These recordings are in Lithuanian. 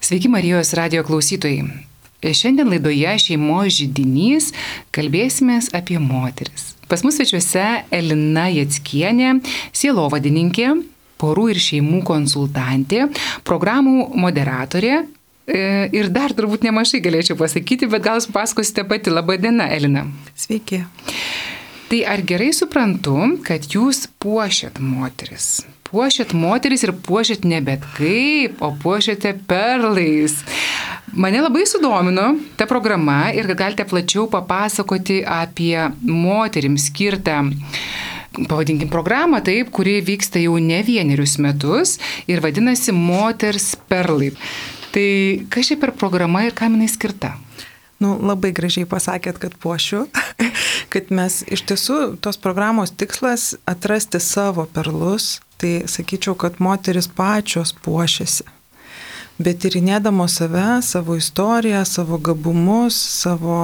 Sveiki Marijos radijo klausytojai. Šiandien laidoje Šeimos židinys kalbėsimės apie moteris. Pas mus svečiuose Elina Jackienė, sielovadininkė, porų ir šeimų konsultantė, programų moderatorė ir dar turbūt nemažai galėčiau pasakyti, bet gal jūs pasakosite pati. Labą dieną, Elina. Sveiki. Tai ar gerai suprantu, kad jūs puošiat moteris? Puošiat moteris ir puošiat ne bet kaip, o puošiate perlais. Mane labai sudomino ta programa ir galite plačiau papasakoti apie moterims skirtą, pavadinkim, programą, taip, kuri vyksta jau ne vienerius metus ir vadinasi Moters perlai. Tai kas čia per programa ir kam jinai skirta? Labai gražiai pasakėt, kad puošiu, kad mes iš tiesų tos programos tikslas atrasti savo perlus, tai sakyčiau, kad moteris pačios puošiasi, bet tyrinėdamos save, savo istoriją, savo gabumus, savo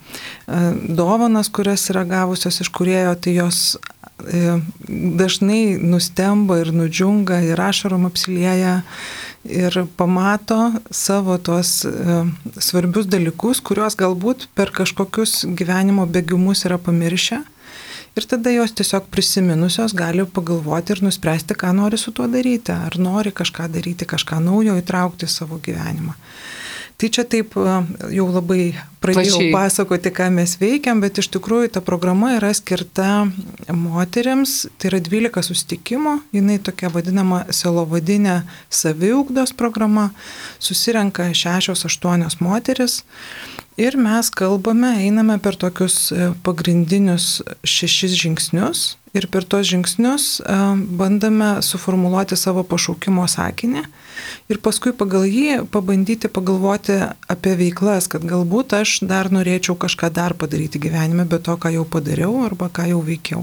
dovanas, kurias yra gavusios iš kūrėjo, tai jos dažnai nustemba ir nudžiunga ir ašarom apsilieja ir pamato savo tuos svarbius dalykus, kuriuos galbūt per kažkokius gyvenimo bėgimus yra pamiršę. Ir tada jos tiesiog prisiminusios gali pagalvoti ir nuspręsti, ką nori su tuo daryti. Ar nori kažką daryti, kažką naujo įtraukti į savo gyvenimą. Tai čia taip jau labai pradėjau pasakoti, ką mes veikiam, bet iš tikrųjų ta programa yra skirta moteriams. Tai yra 12 susitikimų, jinai tokia vadinama sielovadinė saviugdos programa. Susirenka 6-8 moteris. Ir mes kalbame, einame per tokius pagrindinius 6 žingsnius ir per tos žingsnius bandome suformuluoti savo pašaukimo sakinį ir paskui pagal jį pabandyti pagalvoti apie veiklas, kad galbūt aš dar norėčiau kažką dar padaryti gyvenime, be to, ką jau padariau arba ką jau veikiau.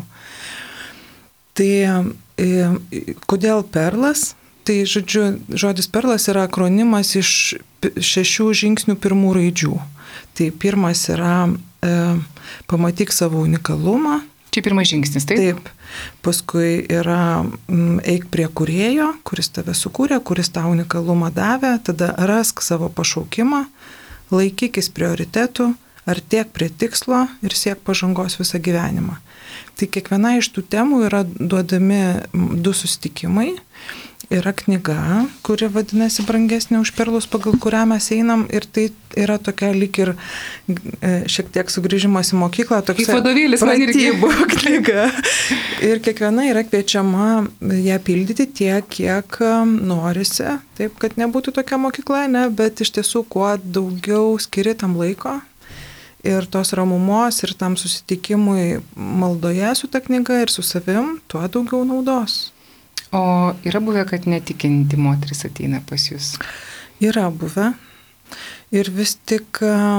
Tai kodėl perlas? Tai žodis perlas yra akronimas iš 6 žingsnių pirmų raidžių. Tai pirmas yra pamatyk savo unikalumą. Čia pirmas žingsnis, taip? Taip. Paskui yra eik prie kūrėjo, kuris tave sukūrė, kuris tą unikalumą davė. Tada rask savo pašaukimą, laikykis prioritetų, artėk prie tikslo ir siek pažangos visą gyvenimą. Tai kiekviena iš tų temų yra duodami 2 susitikimai. Yra knyga, kuri vadinasi Brangesnė už perlus, pagal kurią mes einam, ir tai yra tokia lyg ir šiek tiek sugrįžimas į mokyklą, toks vadovėlis pratybų knyga. Ir kiekviena yra kviečiama ją pildyti tiek, kiek norisi, taip, kad nebūtų tokia mokykla, ne, bet iš tiesų kuo daugiau skiri tam laiko ir tos ramumos ir tam susitikimui maldoje su ta knyga ir su savim, tuo daugiau naudos. O yra buvę, kad netikinti moteris ateina pas jūs? Yra buvę. Ir vis tik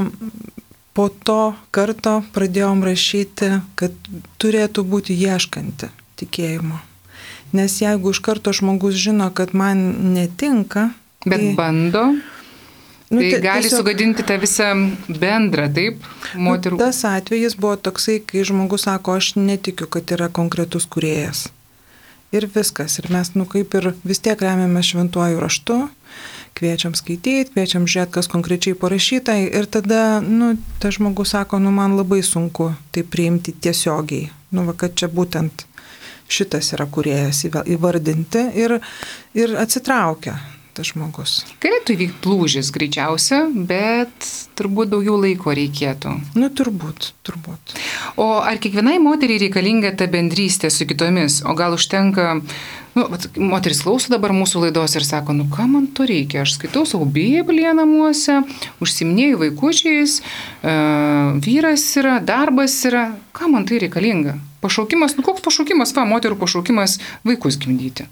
po to karto pradėjom rašyti, kad turėtų būti ieškanti tikėjimo. Nes jeigu iš karto žmogus žino, kad man netinka, bet bando, tai gali tiesiog sugadinti tą visą bendrą, taip, moterų. Tas atvejis buvo toksai, kai žmogus sako, aš netikiu, kad yra konkretus kūrėjas. Ir viskas. Ir mes, kaip ir vis tiek remiame šventuoju raštu, kviečiam skaityti, kviečiam žiūrėti, kas konkrečiai parašyta. Ir tada, tas žmogus sako, man labai sunku tai priimti tiesiogiai. Kad čia būtent šitas yra kūrėjas įvardinti ir atsitraukia tas žmogus. Galėtų įvykti lūžis greičiausia, bet turbūt daugiau laiko reikėtų. Turbūt. O ar kiekvienai moteriai reikalinga ta bendrystė su kitomis? O gal užtenka, moteris klauso dabar mūsų laidos ir sako, ką man to reikia? Aš skaitau savo Bibliją namuose, užsiiminėju vaikučiais, vyras yra, darbas yra. Ką man tai reikalinga? Pašaukimas, koks pašaukimas? Moterų pašaukimas vaikus gimdyti.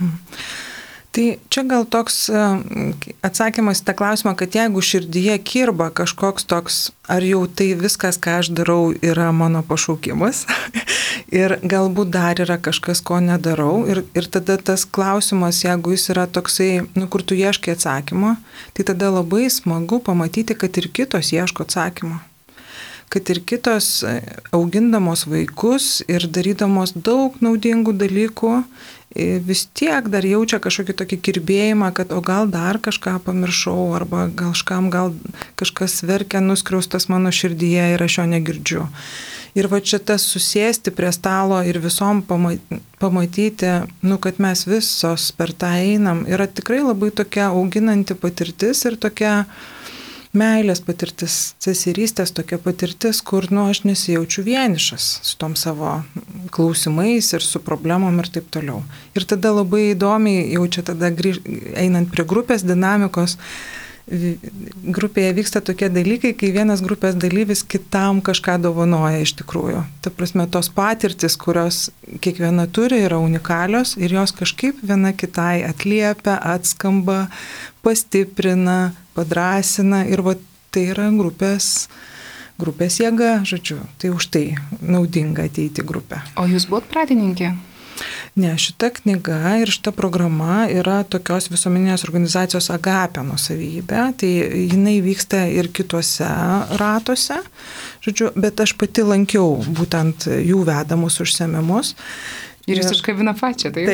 Tai čia gal toks atsakymas į tą klausimą, kad jeigu širdyje kirba kažkoks toks, ar jau tai viskas, ką aš darau, yra mano pašaukimas ir galbūt dar yra kažkas, ko nedarau ir tada tas klausimas, jeigu jis yra toksai, kur tu ieškai atsakymo, tai tada labai smagu pamatyti, kad ir kitos ieško atsakymo. Kad ir kitos augindamos vaikus ir darydamos daug naudingų dalykų vis tiek dar jaučia kažkokį tokį kirbėjimą, kad o gal dar kažką pamiršau, arba gal kažkas verkia nuskriaustas mano širdyje ir aš jo negirdžiu. Ir va čia tas susėsti prie stalo ir visom pamatyti, kad mes visos per tą einam, yra tikrai labai tokia auginanti patirtis ir tokia meilės patirtis, seserystės tokia patirtis, kur aš nesijaučiu vienišas su tom savo klausimais ir su problemom ir taip toliau. Ir tada labai įdomiai jaučia tada einant prie grupės dinamikos, grupėje vyksta tokie dalykai, kai vienas grupės dalyvis kitam kažką dovanoja iš tikrųjų. Ta prasme, tos patirtis, kurios kiekviena turi, yra unikalios ir jos kažkaip viena kitai atliepia, atskamba, pastiprina, padrąsina ir tai yra grupės jėga, žodžiu. Tai už tai naudinga ateiti į grupę. O jūs buvot pradininkė? Ne, šita knyga ir šita programa yra tokios visuomeninės organizacijos Agape nuosavybė, tai jinai vyksta ir kituose ratuose, žodžiu, bet aš pati lankiau būtent jų vedamus užsiėmimus. Ir jūs užkabina pačią, taip?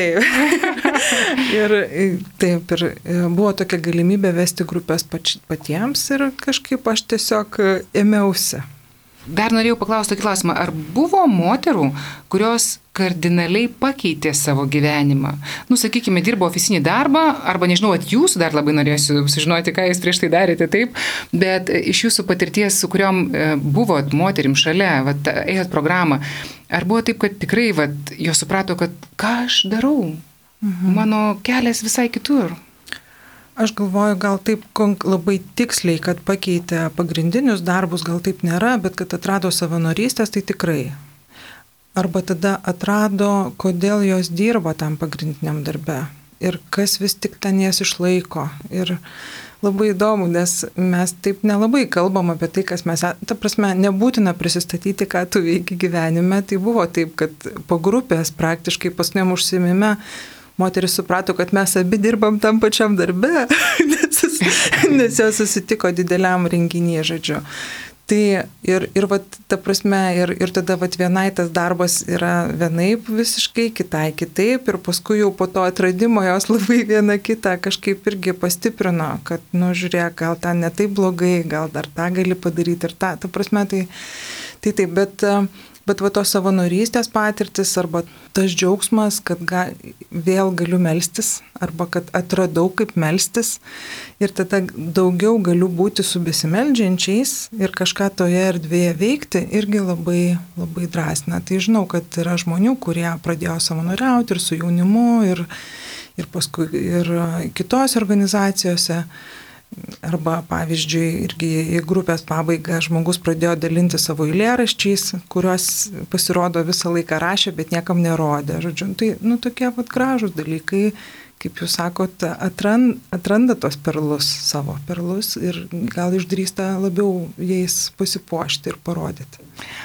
Taip, ir buvo tokia galimybė vesti grupės patiems ir kažkaip aš tiesiog ėmiausi. Dar norėjau paklausti tokį klausimą, ar buvo moterų, kurios kardinaliai pakeitė savo gyvenimą? Sakykime, dirbo ofisinį darbą, arba nežinau, jūsų dar labai norėsiu sužinoti, ką jūs prieš tai darėte, taip, bet iš jūsų patirties, su kuriuom buvot moterim šalia, ėjot programą, ar buvo taip, kad tikrai jos suprato, kad ką aš darau? Mano kelias visai kitur. Aš galvoju, gal taip labai tiksliai, kad pakeitė pagrindinius darbus, gal taip nėra, bet kad atrado savanorystės, tai tikrai. Arba tada atrado, kodėl jos dirba tam pagrindiniam darbe ir kas vis tik ten jas išlaiko. Ir labai įdomu, nes mes taip nelabai kalbam apie tai, kas mes, ta prasme, nebūtina prisistatyti, ką tu veiki gyvenime. Tai buvo taip, kad po grupės praktiškai paskutiniam užsiėmime moteris suprato, kad mes abi dirbam tam pačiam darbe, nes jos susitiko dideliam renginyje, žodžiu. Tai ir ta prasme, ir tada vienai tas darbas yra vienaip visiškai, kitai kitaip, ir paskui jau po to atradimo jos labai viena kitą kažkaip irgi pastiprino, kad, žiūrėk, gal ten ne taip blogai, gal dar tą gali padaryti ir tą. Ta prasme, tai taip, bet tos savanorystės patirtis arba tas džiaugsmas, kad vėl galiu melstis arba kad atradau kaip melstis ir tada daugiau galiu būti su besimeldžiančiais ir kažką toje erdvėje veikti, irgi labai, labai drąsina. Tai žinau, kad yra žmonių, kurie pradėjo savanoriauti ir su jaunimu ir paskui ir kitose organizacijose. Arba, pavyzdžiui, irgi į grupės pabaigą žmogus pradėjo dalinti savo eilėraščiais, kuriuos pasirodo visą laiką rašė, bet niekam nerodė. Žodžiu, tai tokie gražūs dalykai, kaip jūs sakot, atranda tos perlus, savo perlus ir gal išdrįsta labiau jais pasipuošti ir parodyti.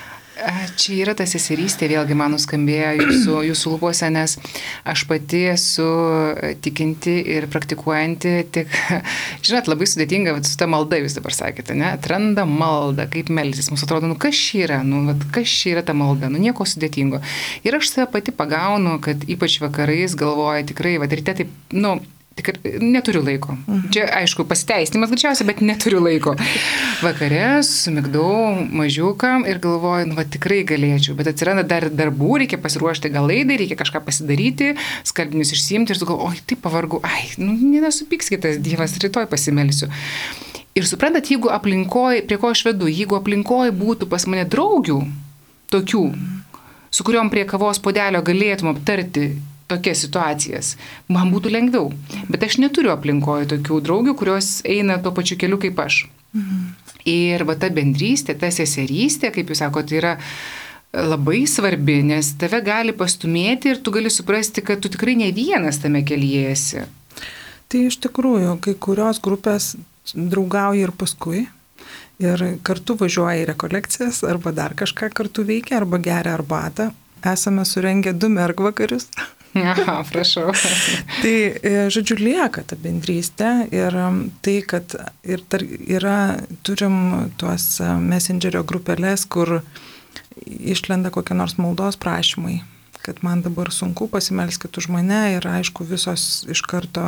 Čia yra ta seserystė, vėlgi man nuskambėjo jūsų lūpose, nes aš pati esu tikinti ir praktikuojanti, tik, žinot, labai sudėtinga, su ta malda jūs dabar sakėte, ne? Atranda maldą, kaip melsis. Mums atrodo, kas čia yra, kas čia yra ta malda, nieko sudėtingo. Ir aš save pati pagaunu, kad ypač vakarais galvoju tikrai, ryte taip, neturiu laiko. Čia, aišku, pasiteisinimas greičiausiai, bet neturiu laiko. Vakare sumigdau mažiukam ir galvoju, tikrai galėčiau, bet atsiranda dar darbų, reikia pasiruošti gal laidai, reikia kažką pasidaryti, skalbinius išsiimti ir galvoju, taip pavargu, nesupykskit tas Dievas, rytoj pasimelsiu. Ir suprantat, jeigu aplinkoje, prie ko aš vedu, jeigu aplinkoje būtų pas mane draugių, tokių, su kuriuom prie kavos puodelio galėtum aptarti tokias situacijas, man būtų lengviau. Bet aš neturiu aplinkoje tokių draugių, kurios eina tuo pačiu keliu kaip aš. Ir ta bendrystė, ta seserystė, kaip jūs sakote, yra labai svarbi, nes tave gali pastumėti ir tu gali suprasti, kad tu tikrai ne vienas tame kelyje esi. Tai iš tikrųjų, kai kurios grupės draugauja ir paskui. Ir kartu važiuoja į rekolekcijas, arba dar kažką kartu veikia, arba geria arbatą. Esame surengę 2 mergvakarius. Aha, prašau. Tai, žodžiu, lieka ta bendrystė ir tai, kad turim tuos messengerio grupelės, kur išlenda kokie nors maldos prašymai, kad man dabar sunku, pasimelskit už mane ir aišku visos iš karto,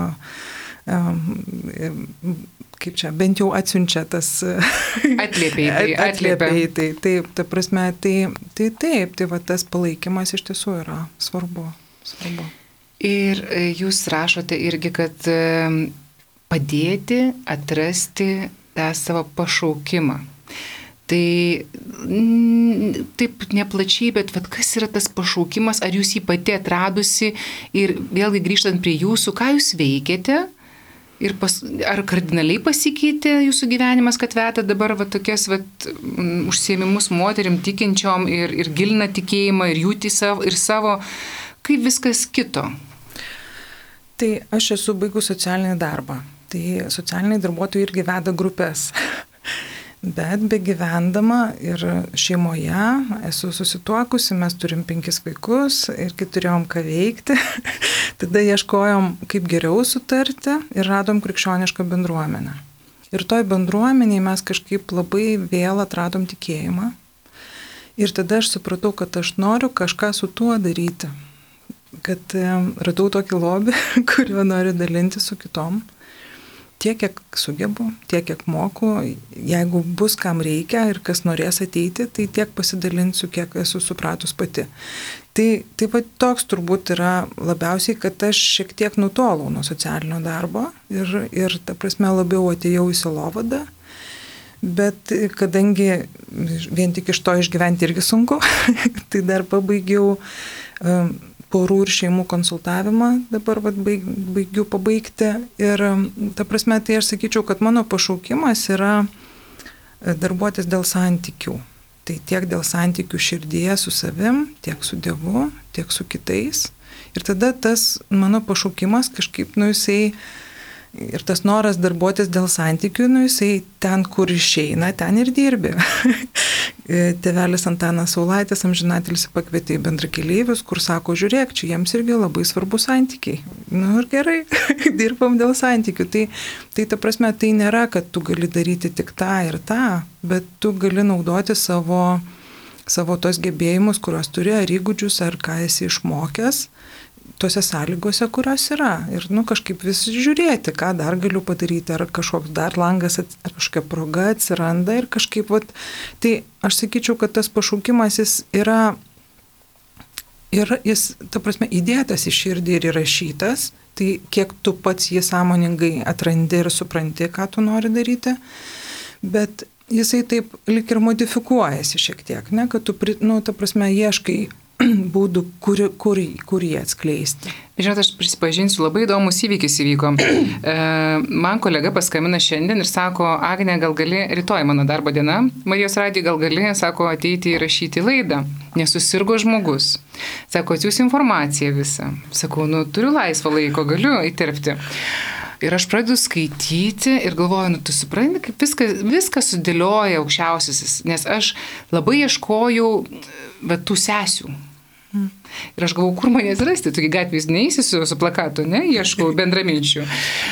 kaip čia, bent jau atsiunčia tas... Atliepia. Taip, ta prasme, tai va tas palaikymas iš tiesų yra svarbu. Ir jūs rašote irgi, kad padėti atrasti tą savo pašaukimą. Tai taip neplačiai, bet kas yra tas pašaukimas, ar jūs jį pati atradusi ir vėlgi grįžtant prie jūsų, ką jūs veikiate ir ar kardinaliai pasikeitė jūsų gyvenimas, kad veda dabar tokias užsiėmimus moterim tikinčiom ir gilina tikėjimą ir jųti savo, kaip viskas kito? Tai aš esu baigus socialinį darbą, tai socialiniai darbuotojai irgi veda grupės. Bet begyvendama ir šeimoje esu susituokusi, mes turim 5 vaikus ir kai turėjom ką veikti, tada ieškojom, kaip geriau sutarti ir radom krikščionišką bendruomenę. Ir toj bendruomeniai mes kažkaip labai vėl atradom tikėjimą. Ir tada aš supratau, kad aš noriu kažką su tuo daryti. Kad radau tokį lobį, kuriuo noriu dalinti su kitom. Tiek, kiek sugebu, tiek, kiek moku, jeigu bus kam reikia ir kas norės ateiti, tai tiek pasidalinsiu, kiek esu supratus pati. Tai va toks turbūt yra labiausiai, kad aš šiek tiek nutolau nuo socialinio darbo ir ta prasme labiau atėjau į sielovadą, bet kadangi vien tik iš to išgyventi irgi sunku, tai dar pabaigiau porų ir šeimų konsultavimą, dabar baigiu pabaigti ir ta prasme, tai aš sakyčiau, kad mano pašaukimas yra darbuotis dėl santykių. Tai tiek dėl santykių širdyje su savim, tiek su Dievu, tiek su kitais. Ir tada tas mano pašaukimas kažkaip, jisai ir tas noras darbuotis dėl santykių, jisai ten, kur išeina, ten ir dirbi. Tėvelis Antanas Saulaitis amžinatilsį pakvietė į bendrakeleivius, kur sako, žiūrėk, čia jiems irgi labai svarbu santykiai. Ir gerai, dirbam dėl santykių. Tai ta prasme, tai nėra, kad tu gali daryti tik tą ir tą, bet tu gali naudoti savo tos gebėjimus, kuriuos turi, ar įgūdžius, ar ką esi išmokęs, tose sąlygose, kurios yra. Ir kažkaip vis žiūrėti, ką dar galiu padaryti, ar kažkoks dar langas, ar kažkokia proga atsiranda ir kažkaip, tai aš sakyčiau, kad tas pašaukimas jis yra, ir jis, ta prasme, įdėtas į širdį ir įrašytas, tai kiek tu pats jį sąmoningai atrandi ir supranti, ką tu nori daryti, bet jisai taip lik ir modifikuojasi šiek tiek, ne, kad tu, ta prasme, ieškai būdų, kur jį atskleisti. Žinot, aš prisipažinsiu, labai įdomus įvykis įvyko. Man kolega paskambina šiandien ir sako, Agne, gal gali, rytoj mano darbo diena, Marijos radijo, gal gali, sako, ateiti ir rašyti laidą, nes susirgo žmogus. Sako, atsiųs informaciją visą. Sakau, turiu laisvą laiko, galiu įterpti. Ir aš pradedu skaityti ir galvoju, tu supranti, kaip viskas sudėlioja aukščiausiasis, nes aš labai ieškojau tų sesių. Ir aš galvoju, kur manęs rasti, tokie gatvės neįsi su plakatu, ne, ieškau bendraminčių.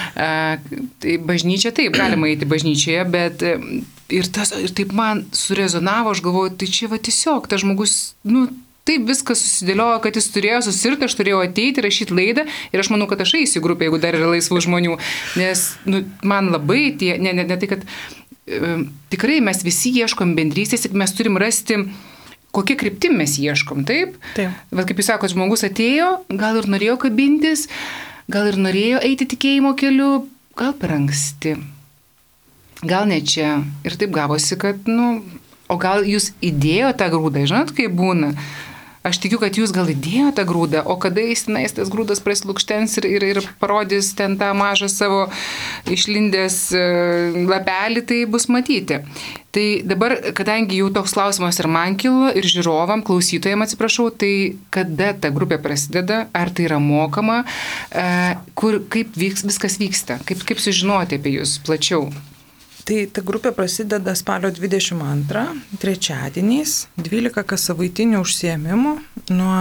Tai bažnyčia, taip, galima eiti bažnyčioje, bet ir taip man surezonavo, aš galvoju, tai čia tiesiog, tas žmogus, taip viskas susidėliojo, kad jis turėjo susirgti, aš turėjau ateiti, rašyti laidą ir aš manau, kad aš eisiu į grupę, jeigu dar yra laisvų žmonių, nes man labai ne tai, kad tikrai mes visi ieškom bendrystės ir mes turim rasti, kokie kryptim mes ieškom, taip? Taip. Bet kaip jūs sakot, žmogus atėjo, gal ir norėjo kabintis, gal ir norėjo eiti tikėjimo keliu, gal per anksti, gal ne čia. Ir taip gavosi, kad, o gal jūs įdėjo tą grūdą, žinot, kaip būna. Aš tikiu, kad jūs gal įdėjo tą grūdą, o kada jis tas grūdas praslukštens ir parodys ten tą mažą savo išlindęs lapelį, tai bus matyti. Tai dabar, kadangi jau toks klausimas ir man kilo, ir žiūrovam, klausytojams atsiprašau, tai kada ta grupė prasideda, ar tai yra mokama, kaip viskas vyksta, kaip sužinoti apie jūs plačiau? Tai ta grupė prasideda spalio 22, trečiadieniais, 12 kasavaitinių užsiėmimų nuo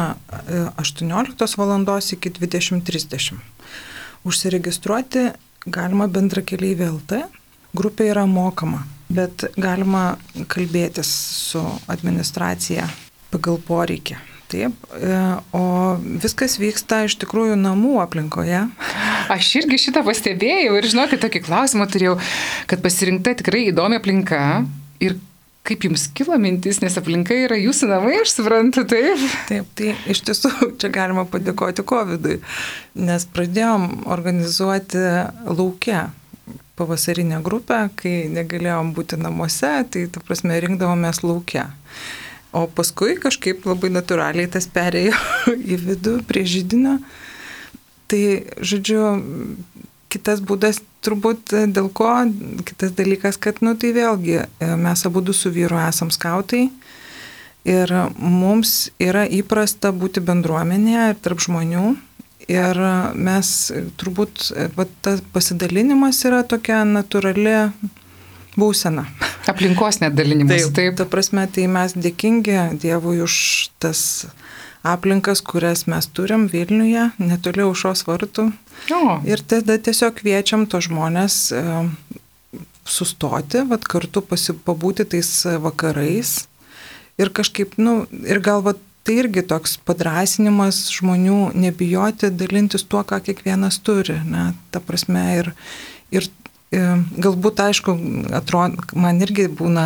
18 valandos iki 20:30. Užsiregistruoti galima bendrakeleiviai LT, grupė yra mokama, bet galima kalbėtis su administracija pagal poreikį. Taip, o viskas vyksta iš tikrųjų namų aplinkoje. Aš irgi šitą pastebėjau ir žinokit, tokį klausimą turėjau, kad pasirinkta tikrai įdomi aplinka ir kaip jums kilo mintis, nes aplinka yra jūsų namai, aš suprantu, taip? Taip, tai iš tiesų čia galima padėkoti COVID-ui, nes pradėjom organizuoti lauke pavasarinę grupę, kai negalėjom būti namuose, tai ta prasme rinkdavomės lauke. O paskui kažkaip labai natūraliai tas perėjo į vidų prie židinio. Tai, žodžiu, kitas būdas turbūt dėl ko, kitas dalykas, kad, tai vėlgi, mes abudu su vyru esam skautai ir mums yra įprasta būti bendruomenėje ir tarp žmonių. Ir mes turbūt, tas pasidalinimas yra tokia natūrali būsena. Aplinkos nedalinimas, taip. Ta prasme, tai mes dėkingi Dievui už tas aplinkas, kurias mes turim Vilniuje, netoli Aušros vartų. Ir tada tiesiog kviečiam tos žmonės sustoti, kartu pabūti tais vakarais. Ir kažkaip, ir gal tai irgi toks padrasinimas žmonių nebijoti dalintis tuo, ką kiekvienas turi. Ne? Ta prasme, ir galbūt, aišku, atrodo, man irgi būna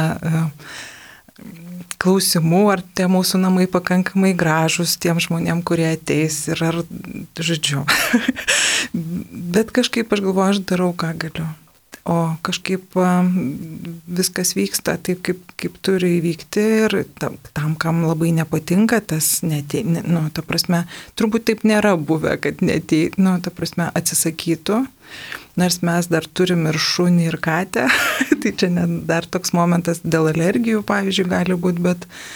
klausimų, ar tie mūsų namai pakankamai gražus tiem žmonėm, kurie ateis ir ar, žodžiu. Bet kažkaip aš galvoju, aš darau, ką galiu. O kažkaip viskas vyksta taip, kaip turi įvykti ir tam, kam labai nepatinka, tas ta prasme, turbūt taip nėra buvę, kad ta prasme, atsisakytų. Nors mes dar turim ir šunį, ir katę, tai čia dar toks momentas dėl alergijų, pavyzdžiui, gali būti,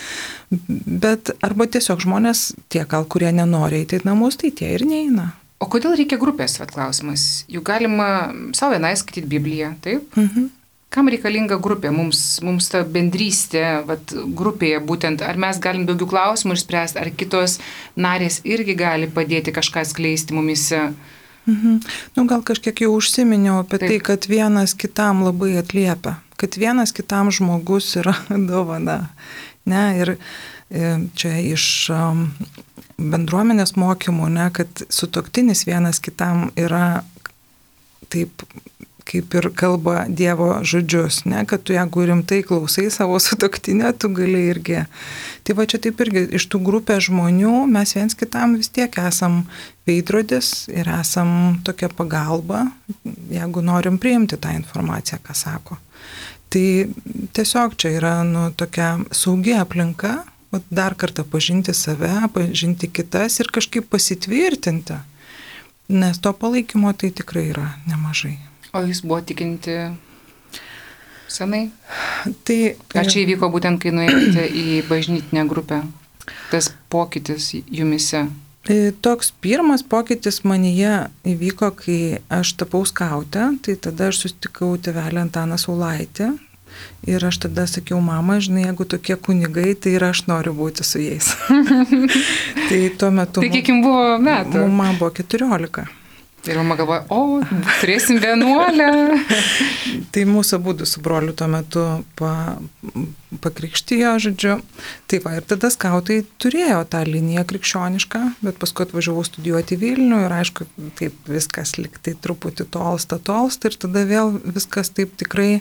bet arba tiesiog žmonės, tie, kurie nenori eiti į namus, tai tie ir neina. O kodėl reikia grupės, klausimas? Juk galima savo vienai skaityti Bibliją, taip? Mhm. Kam reikalinga grupė? Mums ta bendrystė, grupėje būtent, ar mes galim daugiau klausimų išspręsti, ar kitos narės irgi gali padėti kažką skleisti mumise? Mhm. Gal kažkiek jau užsiminiau apie tai, kad vienas kitam labai atliepia, kad vienas kitam žmogus yra dovana. Ne? Ir čia iš bendruomenės mokymų, ne, kad sutuoktinis vienas kitam yra taip, kaip ir kalba Dievo žodžius, ne, kad tu jeigu rimtai klausai savo sutuoktinę, tu gali irgi. Tai čia taip irgi iš tų grupės žmonių mes viens kitam vis tiek esam veidrodis ir esam tokia pagalba, jeigu norim priimti tą informaciją, ką sako. Tai tiesiog čia yra tokia saugi aplinka, dar kartą pažinti save, pažinti kitas ir kažkaip pasitvirtinti, nes to palaikymo tai tikrai yra nemažai. O jūs buvo tikinti senai? Tai ar čia įvyko būtent, kai nuėjote į bažnytinę grupę? Tas pokytis jumise? Toks pirmas pokytis manyje įvyko, kai aš tapau skautę, tai tada aš susitikau tėvelį Antaną Saulaitį. Ir aš tada sakiau, mama, žinai, jeigu tokie kunigai, tai ir aš noriu būti su jais. Tai tuo metu... Tai kiek jums buvo metų? Man buvo 14. Ir mama galvoja, turėsim vienuolę. Tai mūsų abudu su broliu tuo metu pakrikštijo, žodžiu. Tai ir tada skautai turėjo tą liniją krikščionišką, bet paskui atvažiavau studijuoti Vilnių ir aišku, taip viskas liktai truputį tolsta ir tada vėl viskas taip tikrai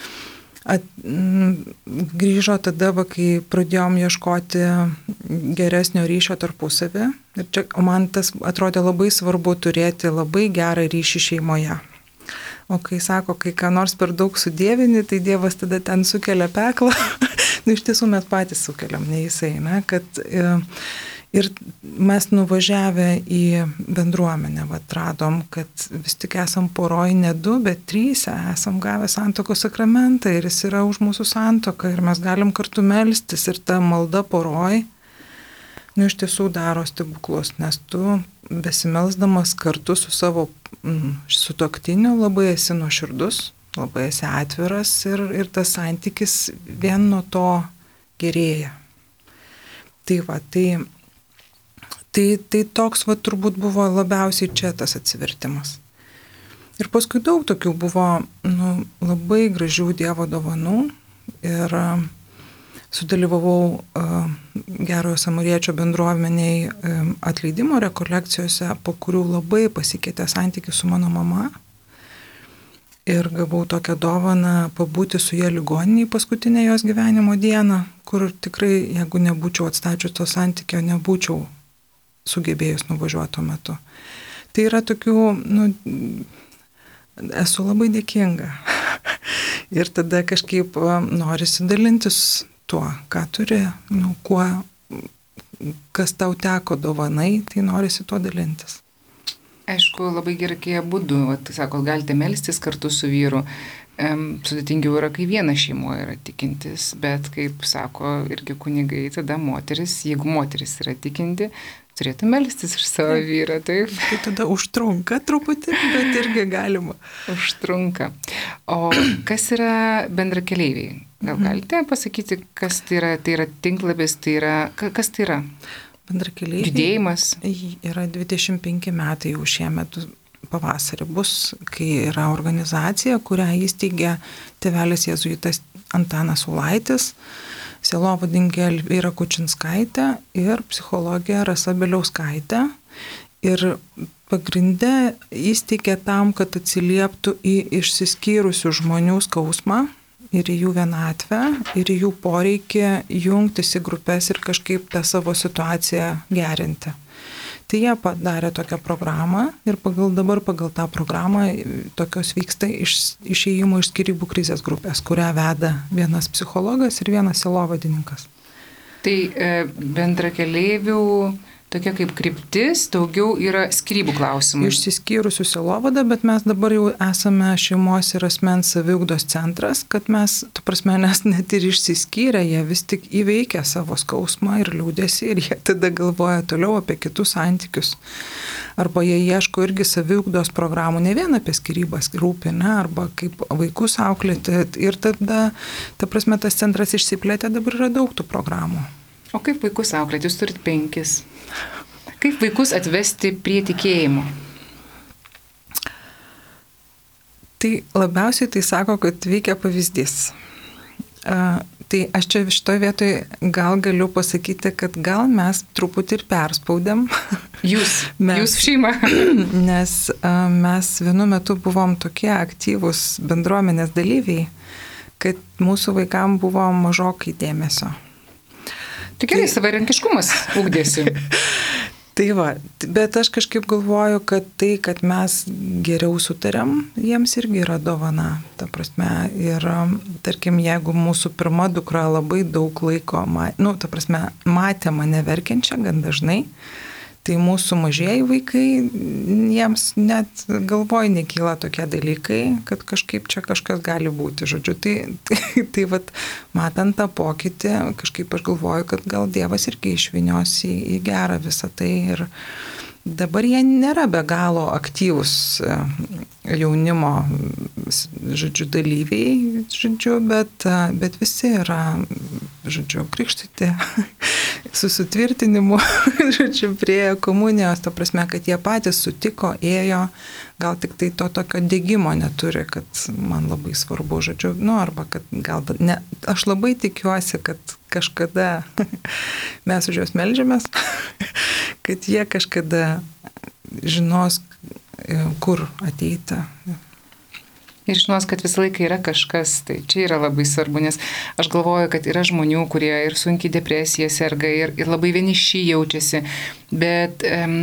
grįžo tada, kai pradėjom ieškoti geresnio ryšio tarpusavį. Ir čia man tas atrodė labai svarbu turėti labai gerą ryšį šeimoje. O kai sako, kai ką nors per daug sudėvini, tai Dievas tada ten sukelia peklą. Iš tiesų mes patys sukeliam, ne jisai. Ne? Ir mes nuvažiavę į bendruomenę, radom, kad vis tik esam poroj ne 2, bet 3, esam gavę santuokos sakramentą ir jis yra už mūsų santuoką ir mes galim kartu melstis ir ta malda poroj, iš tiesų daro stebuklus, nes tu besimelsdamas kartu su savo sutuoktiniu labai esi nuoširdus, labai esi atviras ir tas santykis vien nuo to gerėja. Tai toks turbūt buvo labiausiai čia tas atsivertimas. Ir paskui daug tokių buvo labai gražių Dievo dovanų ir sudalyvavau Gerojo Samariečio bendruomeniai atleidimo rekolekcijose, po kurių labai pasikeitė santykis su mano mama. Ir gavau tokią dovaną pabūti su ją ligoniniai paskutinę jos gyvenimo dieną, kur tikrai, jeigu nebūčiau atstačius to santykio, nebūčiau sugebėjus nuvažiuoti tuo metu. Tai yra tokių, esu labai dėkinga. Ir tada kažkaip norisi dalintis tuo, ką turi, kas tau teko dovanai, tai norisi tuo dalintis. Aišku, labai gerai, kai abudu, sako, galite melstis kartu su vyru. Sudėtingiau yra, kai viena šeimoje yra tikintis, bet kaip sako irgi kunigai, tada moteris, jeigu moteris yra tikinti, turėtų melstis iš savo vyrą, taip? Tai tada užtrunka truputį, bet irgi galima. Užtrunka. O kas yra bendrakeleiviai? Gal galite pasakyti, kas tai yra? Tai yra tinklapis, tai yra... Kas tai yra? Bendrakeleiviai. Judėjimas. Yra 25 metai jau šiemet pavasarį bus, kai yra organizacija, kurią įsteigė tėvelis jėzuitas Antanas Ulaitis, sielovadininkė Elvyra Kučinskaitė ir psichologė Rasa Beliauskaitė. Ir pagrinde įsteigė tam, kad atsilieptų į išsiskyrusių žmonių skausmą ir į jų vienatvę, ir į jų poreikį jungtis į grupės ir kažkaip tą savo situaciją gerinti. Tai jie padarė tokią programą ir dabar pagal tą programą tokios vyksta išėjimo iš skyrybų krizės grupės, kurią veda vienas psichologas ir vienas sielovadininkas. Tai bendrakeleivių tokia kaip kryptis, daugiau yra skyrybų klausimų. Išsiskyrusių sielovada, bet mes dabar jau esame šeimos ir asmens saviugdos centras, kad mes, nes net ir išsiskyrę, jie vis tik įveikia savo skausmą ir liūdėsi ir jie tada galvoja toliau apie kitus santykius. Arba jie ieško irgi saviugdos programų, ne vien apie skyrybas rūpi, arba kaip vaikus auklėti. Ir tada, tas centras išsiplėtė, dabar yra daug tų programų. O kaip vaikus auklėti? Jūs turit 5. Kaip vaikus atvesti prie tikėjimo? Tai labiausiai tai sako, kad veikia pavyzdys. Tai aš čia šitoje vietoje gal galiu pasakyti, kad gal mes truputį ir perspaudėm. Jūs šeima. Nes mes vienu metu buvom tokie aktyvūs bendruomenės dalyviai, kad mūsų vaikam buvo mažokai dėmesio. Tai gerai, savarankiškumas ugdėsi. Tai va, bet aš kažkaip galvoju, kad tai, kad mes geriau sutariam, jiems irgi yra dovana. Ta prasme, ir tarkim, jeigu mūsų pirma dukra labai daug laiko, matė mane verkiančią gan dažnai, tai mūsų mažieji vaikai, jiems net galvoj nekyla tokie dalykai, kad kažkaip čia kažkas gali būti, žodžiu. Tai vat, matant tą pokytį, kažkaip aš galvoju, kad gal Dievas irgi išvynios į gerą visą tai. Ir dabar jie nėra be galo aktyvūs jaunimo, žodžiu, dalyviai, žodžiu, bet visi yra, žodžiu, krikštyti su sutvirtinimu, žodžiu, prie komunijos, ta prasme, kad jie patys sutiko, ėjo, gal tik tai to tokio dėgymo neturi, kad man labai svarbu, žodžiu, arba kad gal, ne, aš labai tikiuosi, kad kažkada mes už juos meldžiamės, kad jie kažkada žinos, kur ateiti. Ir žinos, kad visą laiką yra kažkas, tai čia yra labai svarbu, nes aš galvoju, kad yra žmonių, kurie ir sunkiai depresija serga, ir labai vieniši jaučiasi, bet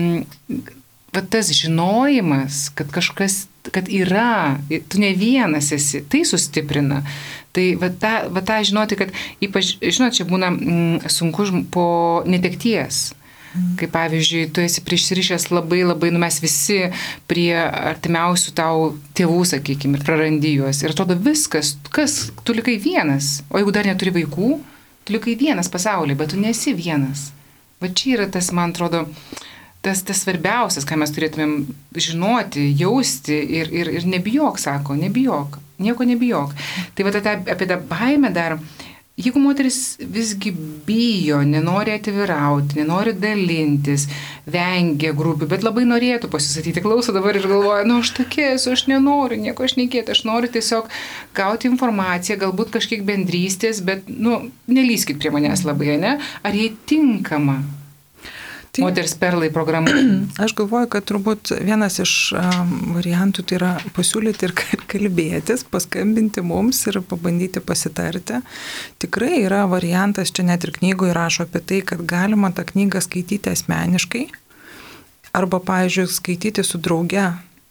tas žinojimas, kad kažkas, kad yra, tu ne vienas esi, tai sustiprina. Tai tą žinoti, kad ypač, žinot, čia būna sunku po netekties. Kaip pavyzdžiui, tu esi prisirišęs labai, mes visi prie artimiausių tau tėvų, sakykime, ir prarandi juos. Ir atrodo viskas, tu likai vienas. O jeigu dar neturi vaikų, tu likai vienas pasaulyje, bet tu nesi vienas. Va čia yra tas, man atrodo, tas svarbiausias, ką mes turėtumėm žinoti, jausti ir nebijok, sako, nebijok, nieko nebijok. Tai va apie tą baimę dar, jeigu moteris visgi bijo, nenori atvirauti, nenori dalintis, vengia grupių, bet labai norėtų pasisakyti, klauso dabar ir galvoja, aš tokia esu, aš nenoriu nieko šnekėti, aš noriu tiesiog gauti informaciją, galbūt kažkiek bendrystės, bet, nelyskit prie manęs labai, ne? Ar jai tinkama? Moters perlai programa. Aš galvoju, kad turbūt vienas iš variantų tai yra pasiūlyti ir kalbėtis, paskambinti mums ir pabandyti pasitarti. Tikrai yra variantas, čia net ir knygoje rašo apie tai, kad galima tą knygą skaityti asmeniškai arba, pavyzdžiui, skaityti su drauge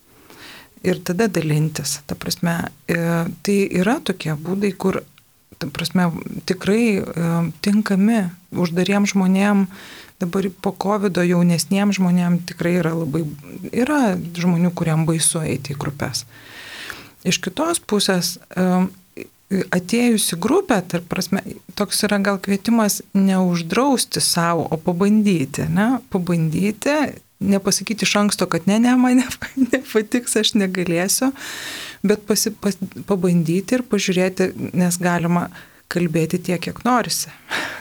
ir tada dalintis. Ta prasme, tai yra tokie būdai, kur, ta prasme, tikrai tinkami uždariems žmonėm. Dabar po COVID-o jaunesniems žmonėms tikrai yra žmonių, kuriam baisu eiti į grupės. Iš kitos pusės, atėjus į grupę, toks yra gal kvietimas neuždrausti savo, o pabandyti, pabandyti, nepasakyti iš anksto, kad man nepatiks, aš negalėsiu, bet pabandyti ir pažiūrėti, nes galima kalbėti tiek, kiek norisi.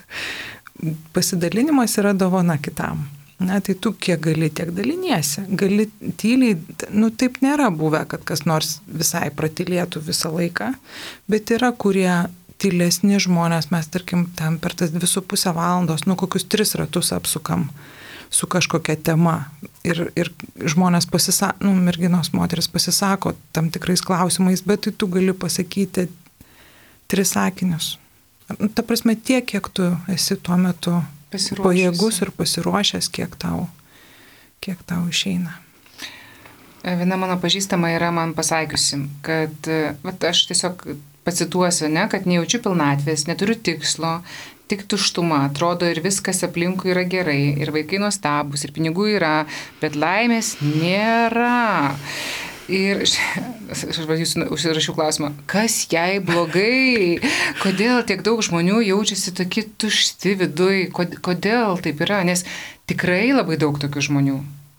Pasidalinimas yra dovana kitam. Tai tu kiek gali, tiek daliniesi. Gali tyliai, taip nėra buvę, kad kas nors visai pratylėtų visą laiką, bet yra, kurie tylesni žmonės, mes tarkim ten per tas 2,5 valandos, kokius 3 ratus apsukam su kažkokia tema. Ir žmonės merginos, moteris pasisako tam tikrais klausimais, bet tai tu gali pasakyti 3 sakinius. Ta prasme, tiek, kiek tu esi tuo metu pajėgus ir pasiruošęs, kiek tau išeina. Viena mano pažįstama yra man pasakiusi, kad aš tiesiog pacituosiu, kad nejaučiu pilnatvės, neturiu tikslo, tik tuštuma, atrodo ir viskas aplinkui yra gerai, ir vaikai nuostabus, ir pinigų yra, bet laimės nėra. Ir aš užsirašiau klausimą, kas jai blogai, kodėl tiek daug žmonių jaučiasi tokie tušti viduj, kodėl taip yra, nes tikrai labai daug tokių žmonių.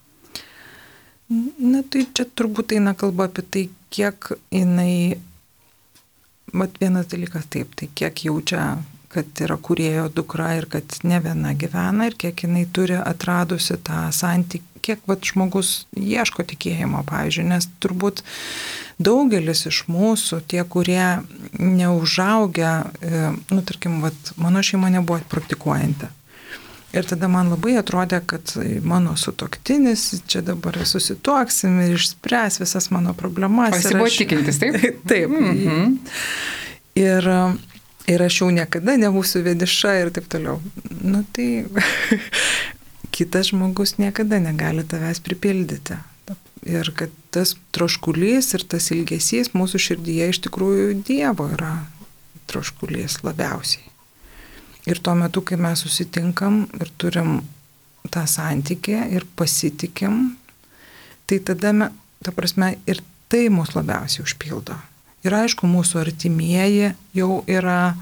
Tai čia turbūt eina kalba apie tai, kiek jinai, vienas dalykas taip, tai kiek jaučia, kad yra kūrėjo dukra ir kad ne viena gyvena ir kiek jinai turi atradusi tą santykį, kiek žmogus ieško tikėjimo, pavyzdžiui, nes turbūt daugelis iš mūsų, tie, kurie neužaugia, tarkim, mano šeima nebuvo praktikuojanti. Ir tada man labai atrodė, kad mano sutuoktinis, čia dabar susituoksim ir išspręs visas mano problemas. O jis buvo tikintis, taip? Taip. Ir aš jau niekada nebūsiu vieniša ir taip toliau. Tai kitas žmogus niekada negali tavęs pripildyti. Ir kad tas troškulys ir tas ilgesys mūsų širdyje iš tikrųjų Dievo yra troškulys labiausiai. Ir tuo metu, kai mes susitinkam ir turim tą santykį ir pasitikim, tai tada, ta prasme, ir tai mus labiausiai užpildo. Ir aišku, mūsų artimieji jau yra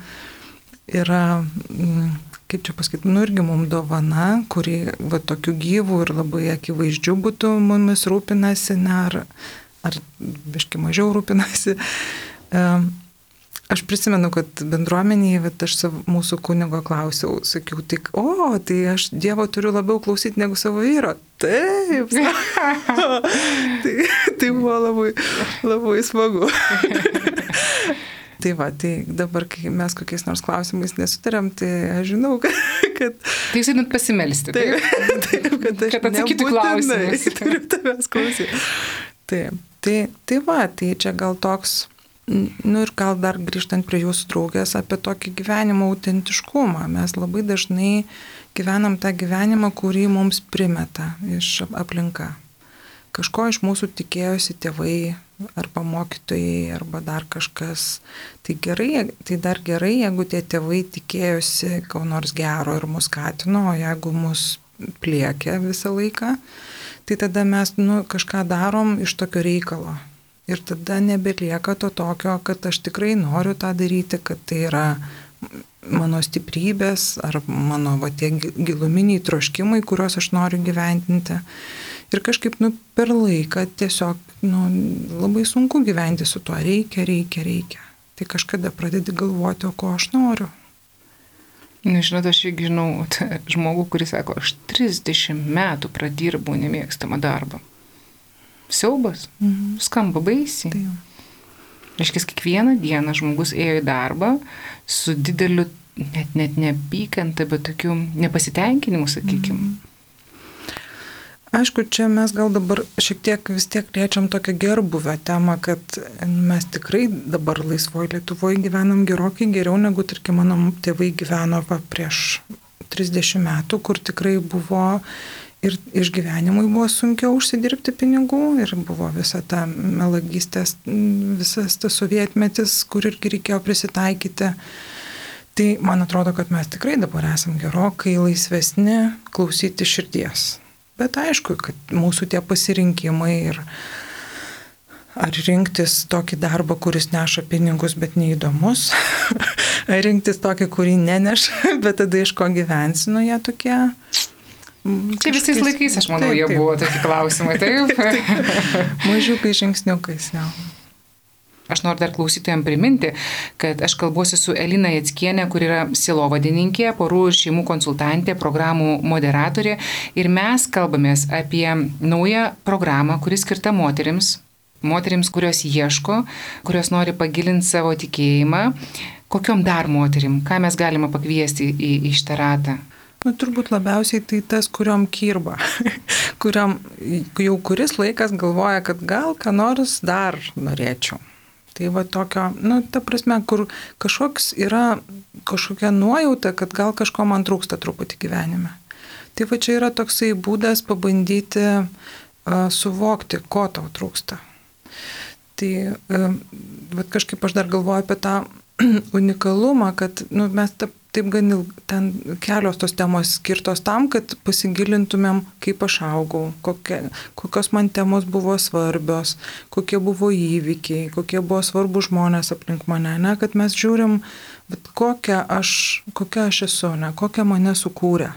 kaip čia pasakyti, irgi mums dovana, kuri tokių gyvų ir labai akivaizdžių būtų mumis rūpinasi, ar biškai mažiau rūpinasi. Aš prisimenu, kad bendruomenėje, aš mūsų kunigo klausiau, sakiau, tai aš Dievo turiu labiau klausyti negu savo vyro. Taip. Tai buvo labai, labai smagu. Tai dabar, kai mes kokiais nors klausimais nesutariam, tai aš žinau, kad... Tai jūs einat pasimelsti, taip? Taip, kad atsakytų klausimus. Turiu tavęs klausyti. Tai čia gal toks... ir gal dar grįžtant prie jūsų draugės apie tokį gyvenimo autentiškumą. Mes labai dažnai gyvenam tą gyvenimą, kurį mums primeta iš aplinka. Kažko iš mūsų tikėjosi tėvai arba mokytojai arba dar kažkas. Tai dar gerai, jeigu tie tėvai tikėjosi ko nors gero ir mus skatino, o jeigu mus pliekia visą laiką, tai tada mes kažką darom iš tokio reikalo. Ir tada nebelieka to tokio, kad aš tikrai noriu tą daryti, kad tai yra mano stiprybės ar mano tie giluminiai troškimai, kuriuos aš noriu gyventinti. Ir kažkaip per laiką tiesiog labai sunku gyventi su tuo. Reikia. Tai kažkada pradedi galvoti, o ko aš noriu. Žinot, aš irgi žinau žmogų, kuris sako, aš 30 metų pradirbu nemėgstamą darbą. Siaubas. Skamba baisiai. Reiškia, kiekvieną dieną žmogus ėjo į darbą su dideliu, net neapykanta, bet tokiu nepasitenkinimu, sakykime. Aišku, čia mes gal dabar šiek tiek vis tiek liečiam tokią gerbuvę temą, kad mes tikrai dabar laisvoje Lietuvoje gyvenam gerokai geriau negu, tarkim, mano tėvai gyveno prieš 30 metų, kur tikrai buvo ir išgyvenimui buvo sunkiau užsidirbti pinigų ir buvo visa ta melagystės, visas tas sovietmetis, kur irgi reikėjo prisitaikyti. Tai man atrodo, kad mes tikrai dabar esam gerokai laisvesni klausyti širdies. Bet aišku, kad mūsų tie pasirinkimai ir ar rinktis tokį darbą, kuris neša pinigus, bet neįdomus, ar rinktis tokį, kurį neneša, bet tada iš ko gyvensi, nu jie tokie... Čia visais laikais, aš manau, jie buvo tokie klausimai, taip? Mažiukai žingsniukais, jau. Aš noriu dar klausytojams priminti, kad aš kalbuosi su Elina Jackienė, kur yra sielovadininkė, porų ir šeimų konsultantė, programų moderatorė. Ir mes kalbamės apie naują programą, kuri skirta moterims, kurios ieško, kurios nori pagilinti savo tikėjimą. Kokiom dar moterim? Ką mes galime pakviesti į šitą ratą? Nu, turbūt labiausiai tai tas, kuriom kirba, kuriom jau kuris laikas galvoja, kad gal ką nors dar norėčiau. Tai va tokio, nu, ta prasme, kur kažkokia nuojauta, kad gal kažko man trūksta truputį gyvenime. Tai va čia yra toksai būdas pabandyti suvokti, ko tau trūksta. Tai va kažkaip aš dar galvoju apie tą unikalumą, kad nu, mes taip gan ten kelios tos temos skirtos tam, kad pasigilintumėm, kaip aš augau, kokios man temos buvo svarbios, kokie buvo įvykiai, kokie buvo svarbus žmonės aplink mane, ne, kad mes žiūrim, kokia aš esu, ne, kokią mane sukūrė.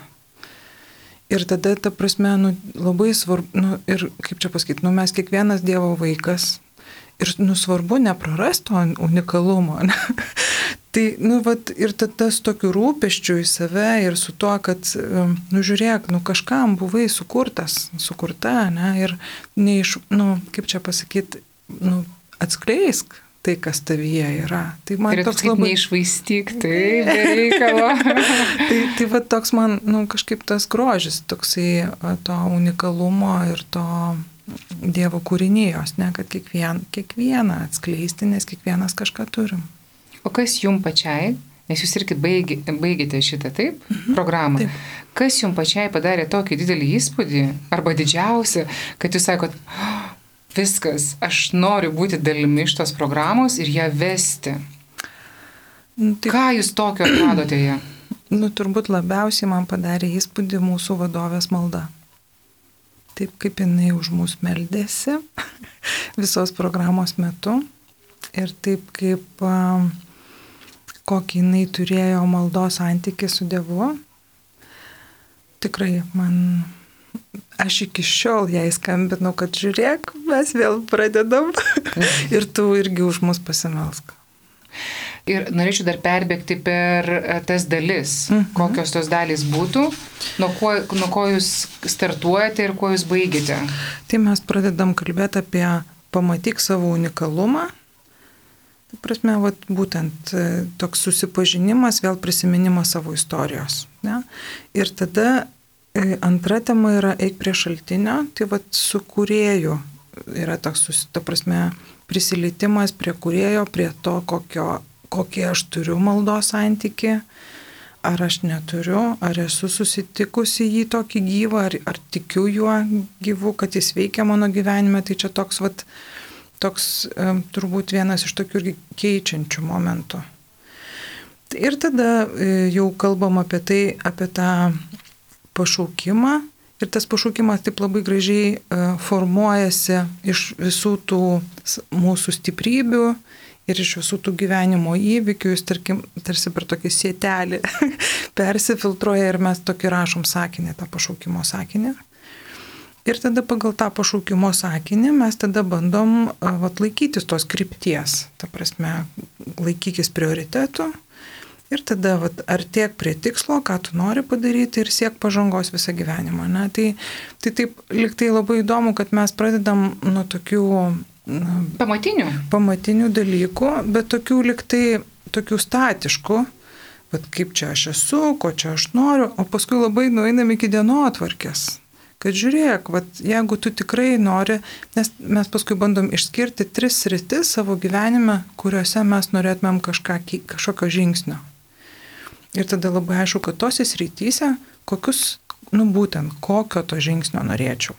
Ir tada, ta prasme, nu, labai svarbu, nu, ir kaip čia pasakyti, nu, mes kiekvienas Dievo vaikas ir nu, svarbu neprarasti to unikalumo. Ne? Tai, nu, vat, ir tas tokiu rūpesčiu į save ir su tuo, kad, nu, žiūrėk, nu, kažkam buvai sukurta, ne, ir kaip čia pasakyti, nu, atskleisk tai, kas tavyje yra. Tai man ir toks labai... Neišvaistyk, tai bereikalo. tai va toks man, nu, kažkaip tas grožis, toksai to unikalumo ir to Dievo kūrinijos, ne, kad kiekvieną atskleisti, nes kiekvienas kažką turim. O kas jums pačiai, nes jūs irgi baigėte šitą, taip, programą, taip. Kas jums pačiai padarė tokį didelį įspūdį, arba didžiausią, kad jūs sakot, viskas, aš noriu būti dalimi iš tos programos ir ją vesti. Taip. Ką jūs tokio atradote ją? Nu, turbūt labiausiai man padarė įspūdį mūsų vadovės malda. Taip kaip jinai už mus meldėsi visos programos metu ir taip kaip kokį jinai turėjo maldos santykį su Dievu. Tikrai aš iki šiol jai skambinu, kad žiūrėk, mes vėl pradedam ir tu irgi už mus pasimelsk. Ir norėčiau dar perbėgti per tas dalis, kokios tos dalys būtų, nuo ko jūs startuojate ir kuo jūs baigite. Tai mes pradedam kalbėti apie pamatyk savo unikalumą. Tai prasme, būtent toks susipažinimas, vėl prisiminimas savo istorijos. Ne? Ir tada antra tema yra eik prie šaltinio, tai su kūrėju yra toks, ta prasme, prisilietimas prie kūrėjo, prie to, kokį aš turiu maldos santykį, ar aš neturiu, ar esu susitikusi jį tokį gyvą, ar tikiu juo gyvu, kad jis veikia mano gyvenime, tai čia toks turbūt vienas iš tokių irgi keičiančių momentų. Ir tada jau kalbam apie tą pašaukimą ir tas pašaukimas taip labai gražiai formuojasi iš visų tų mūsų stiprybių ir iš visų tų gyvenimo įvykių, jis tarsi per tokį sietelį persifiltruoja ir mes tokį rašom sakinį, tą pašaukimo sakinį. Ir tada pagal tą pašaukimo sakinį mes tada bandom laikytis tos krypties, ta prasme, laikykis prioritetų Ir tada artėk prie tikslo, ką tu nori padaryti ir siek pažangos visą gyvenimą. Ne? Tai taip liktai labai įdomu, kad mes pradedam nuo tokių pamatinių dalykų, bet tokių statiškų, bet kaip čia aš esu, ko čia aš noriu, o paskui labai nueinam iki dienotvarkės. Kad žiūrėk, jeigu tu tikrai nori, nes mes paskui bandom išskirti 3 sritis savo gyvenime, kuriuose mes norėtumėm kažkokio žingsnio. Ir tada labai aišku, kad tose srityse, būtent kokio to žingsnio norėčiau.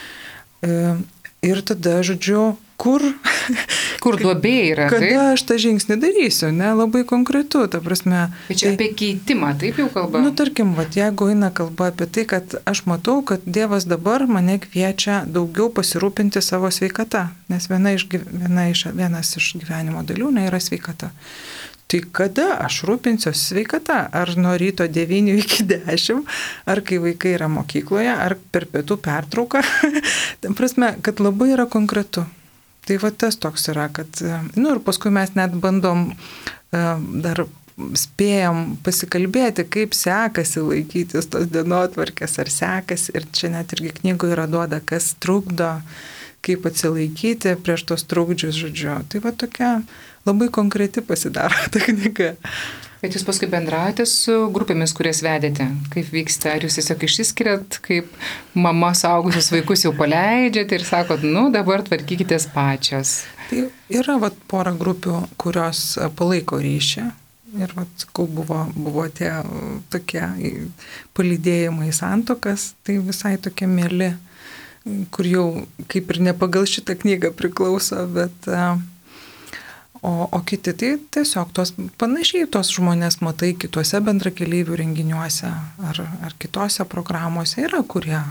Ir tada, žodžiu, kur duobė yra, kada aš tą žingsnį darysiu, ne, labai konkretu, ta prasme. Bet čia apie keitimą, taip jau kalba? Tarkim, jeigu eina kalba apie tai, kad aš matau, kad Dievas dabar mane kviečia daugiau pasirūpinti savo sveikata, nes vienas iš gyvenimo dalių yra sveikata. Tai kada aš rūpinsiuosi sveikata? Ar nuo ryto 9 iki 10, ar kai vaikai yra mokykloje, ar per pietų pertrauką? Ta prasme, kad labai yra konkretu. Tai tas toks yra, kad, ir paskui mes net bandom dar spėjom pasikalbėti, kaip sekasi laikytis tos dienotvarkės, ar sekasi, ir čia net irgi knygoje yra duoda, kas trukdo, kaip atsilaikyti prieš tos trukdžius, žodžiu. Tai tokia labai konkreti pasidaro ta knyga. Bet jūs paskui bendraujate su grupėmis, kurias vedėte? Kaip vyksta? Ar jūs tiesiog išsiskiriat, kaip mama saugusius vaikus jau paleidžiate ir sakot, dabar tvarkykitės pačios? Tai yra pora grupių, kurios palaiko ryšį. Ir buvo tie tokie palydėjimai į santuokas, tai visai tokie mieli, kur jau kaip ir ne pagal šitą knygą priklauso, bet... O kiti tai tiesiog panašiai tos žmonės matai kituose bendrakeleivių renginiuose ar kitose programuose yra, kurie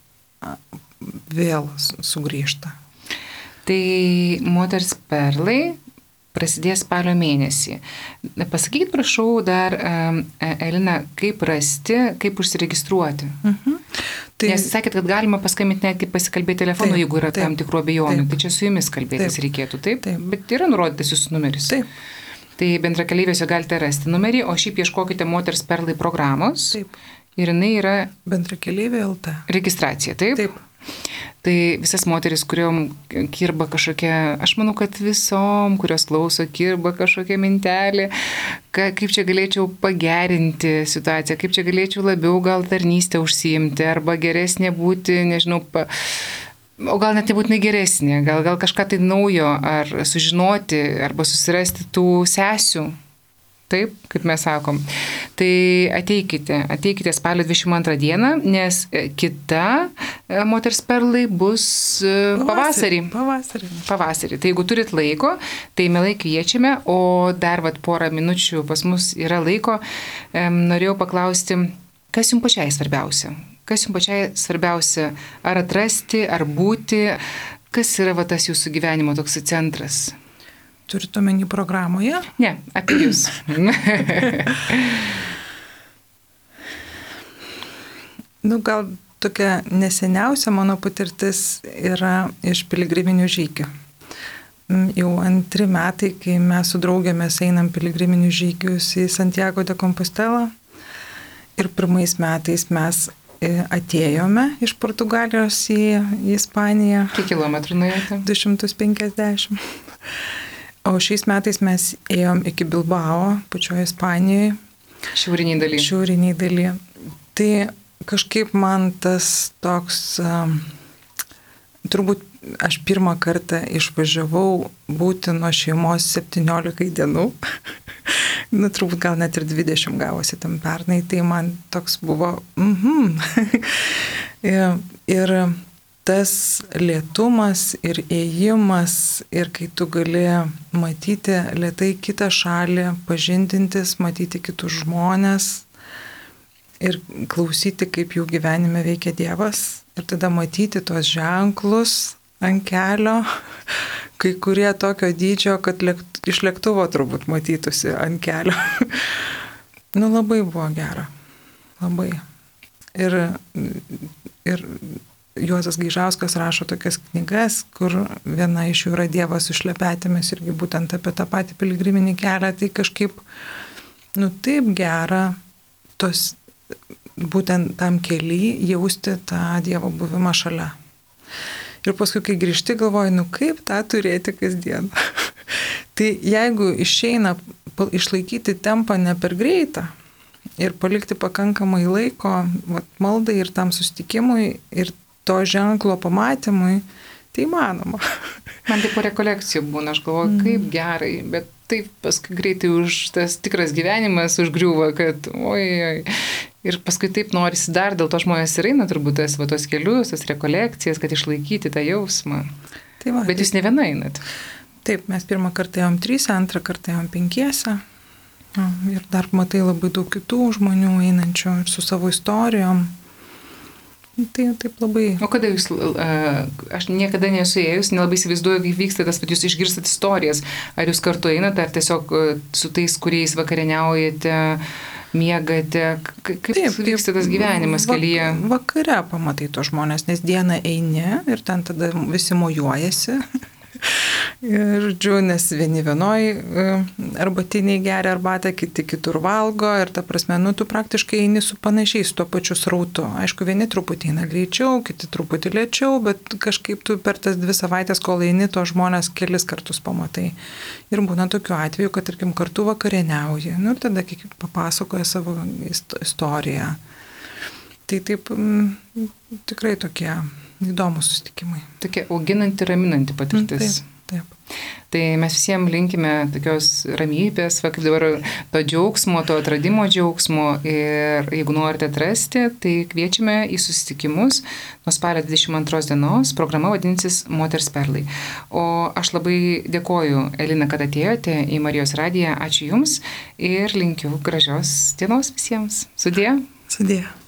vėl sugrįžta. Tai Moters perlai prasidės spalio mėnesį. Pasakykit, prašau, dar, Elina, kaip rasti, kaip užsiregistruoti? Nes sakėt, kad galima paskambinti netgi pasikalbėti telefonu, jeigu yra tam tikrų abejonių. Tai čia su jumis kalbėtis reikėtų, taip? Bet yra nurodytas jūsų numeris. Taip. Tai bendrakeleivėse galite rasti numerį, o šiaip ieškokite Moters perlai programos. Taip. Ir jinai yra... Bendrakeleivė LT. Registracija, taip? Taip. Tai visas moteris, kuriuom kirba kažkokia, aš manau, kad visom, kurios klauso, kirba kažkokia mintelė, kaip čia galėčiau pagerinti situaciją, kaip čia galėčiau labiau gal tarnystę užsiimti, arba geresnė būti, nežinau, o gal net nebūtinai geresnė, gal kažką tai naujo, ar sužinoti, arba susirasti tų sesių. Taip, kaip mes sakom. Tai ateikite spalio 22 dieną, nes kita Moters perlai bus pavasarį. Tai jeigu turit laiko, tai mielai kviečiame, o dar porą minučių pas mus yra laiko. Norėjau paklausti, kas jums pačiai svarbiausia? Kas jums pačiai svarbiausia? Ar atrasti, ar būti? Kas yra tas jūsų gyvenimo toks centras? Turite omeny programoje? Ne, apie jūs. Gal tokia neseniausia mano patirtis yra iš piligriminių žygių. Jau 2 metai, kai mes su draugėmis einam piligriminius žygius į Santiago de Compostela. Ir 1 metais mes atėjome iš Portugalijos į Ispaniją. Kiek kilometrų nuėjote? 250. O šiais metais mes ėjom iki Bilbao, pačioje Ispanijoje. Šiauriniai daly. Tai kažkaip man tas toks, turbūt aš 1 kartą išvažiavau būti nuo šeimos 17 dienų. Turbūt gal net ir 20 gavosi tam pernai. Tai man toks buvo, Ir tas lėtumas ir ėjimas, ir kai tu gali matyti lėtai kitą šalį, pažindintis, matyti kitus žmonės ir klausyti, kaip jų gyvenime veikia Dievas, ir tada matyti tuos ženklus ant kelio, kai kurie tokio dydžio, kad iš lėktuvo turbūt matytųsi ant kelio. Labai buvo gera. Labai. Ir Juozas Gaižauskas rašo tokias knygas, kur viena iš jų yra Dievas su šlepetėmis, irgi būtent apie tą patį piligriminį kelią. Tai kažkaip Taip gera būtent tam kely jausti tą Dievo buvimą šalia. Ir paskui, kai grįžti, galvoju, kaip tą turėti kasdien. Tai jeigu išeina išlaikyti tempą ne per greitą ir palikti pakankamai laiko maldai ir tam susitikimui ir to ženklo pamatymui, tai įmanoma. Man tai po rekolekcijų būna, aš galvoju, kaip gerai, bet taip paskui greitai tas tikras gyvenimas užgriūva, kad oi. Ir paskui taip norisi dar, dėl to žmonės ir eina turbūt tos kelius, tas rekolekcijas, kad išlaikyti tą jausmą. Bet jūs ne viena einat. Taip, mes pirmą kartą ėjom 3, antrą kartą ėjom 5. Ir dar matai labai daug kitų žmonių einančių ir su savo istorijom. Tai taip labai. O kada jūs, aš niekada nesu ėjus, nelabai įsivaizduoju, kaip vyksta tas, kad jūs išgirstat istorijas. Ar jūs kartu einate, ar tiesiog su tais, kuriais vakarieniaujate, miegate, kaip vyksta tas gyvenimas kelyje? Vakare pamatai tos žmonės, nes dieną eini ir ten tada visi mojuojasi. Ir nes vieni vienoj arbatiniai geria arbatą, kiti kitur valgo ir ta prasme, tu praktiškai eini su panašiais, su tuo pačiu srautu. Aišku, vieni truputį eina greičiau, kiti truputį lėčiau, bet kažkaip tu per tas 2 savaitės, kol eini, to žmonės kelis kartus pamatai. Ir būna tokiu atveju, kad, tarkim, kartu vakarieniauji, ir tada papasakoja savo istoriją. Tai taip tikrai tokie įdomus susitikimai. Tokia auginanti, raminanti patirtis. Taip. Tai mes visiems linkime tokios ramybės, kaip dabar to džiaugsmo, to atradimo džiaugsmo ir jeigu norite atrasti, tai kviečiame į susitikimus nuo spalio 22 dienos, programa vadinsis Moters perlai. O aš labai dėkoju, Elina, kad atėjote į Marijos radiją, ačiū Jums ir linkiu gražios dienos visiems. Sudie. Sudie.